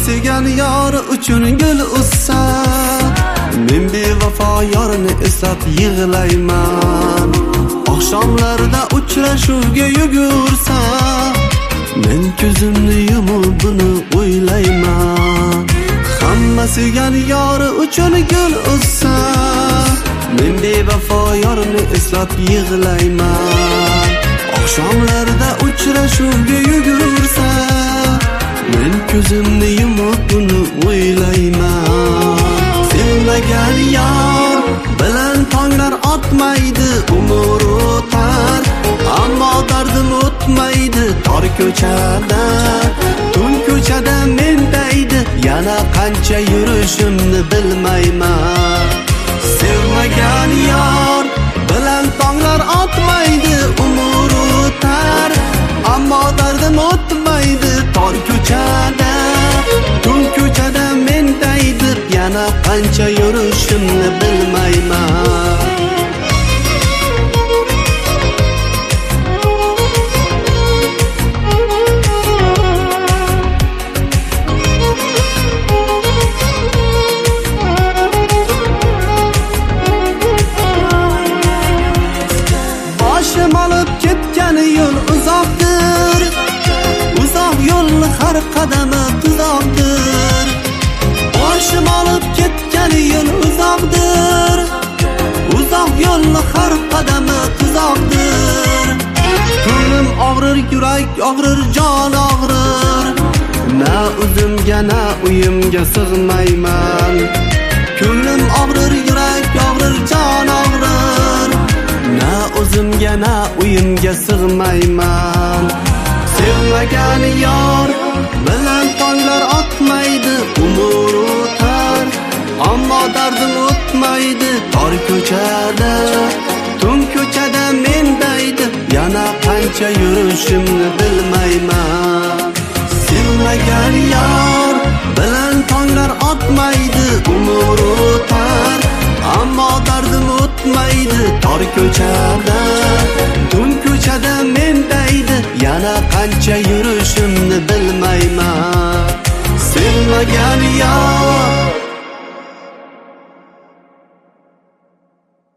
sevgan yor uchun gul o'ssa, men bevafo yorni eslab yig'layman. Oqshomlarda uchrashuvga yugursa, men ko'zimni yumib buni o'ylayman. Hamma sevgan yor uchun gul o'ssa, men bevafo yorni eslab yig'layman. Oqshomlarda uchrashuvga yugursa, men ko'zimni yumib buni o'ylayman. Sevmagan yor bilan tonglar otmaydi, umr o'tar, ammo dardim o'tmaydi. Tor ko'chada, tun ko'chada mendaydi, yana qancha yurishimni bilmayman. Sevmagan yor bilan tonglar otmaydi, umr o'tar, ammo dardim o'tmaydi. Tor ko'chada, tun ko'chada mendaydi, yana qancha yurishimni bilmayman. Boshim olib ketgan yo'l uzoqdir, uzoq yo'lni har qadami tuzoqdir. Boshim olib ketgan yo'l uzoqdir, uzoq yo'lni har qadami tuzoqdir. Ko'nglim og'rir, yurak og'rir, jon og'rir, na o'zimga na uyimga sig'mayman. Ko'nglim og'rir, yurak og'rir, jon og'rir, na o'zimga na uyimga sig'mayman. Sevmagan yor bilan tonglar otmaydi, umr o'tar, ammo dardim o'tmaydi. Tor ko'chada, tun ko'chada mendaydi, yana qancha yurishimni bilmayman. Sevmagan yor bilan tonglar otmaydi, umr o'tar, ammo dardim o'tmaydi. Tor ko'chada, tun ko'chada mendaydi, yana qancha yurishimni bilmayman.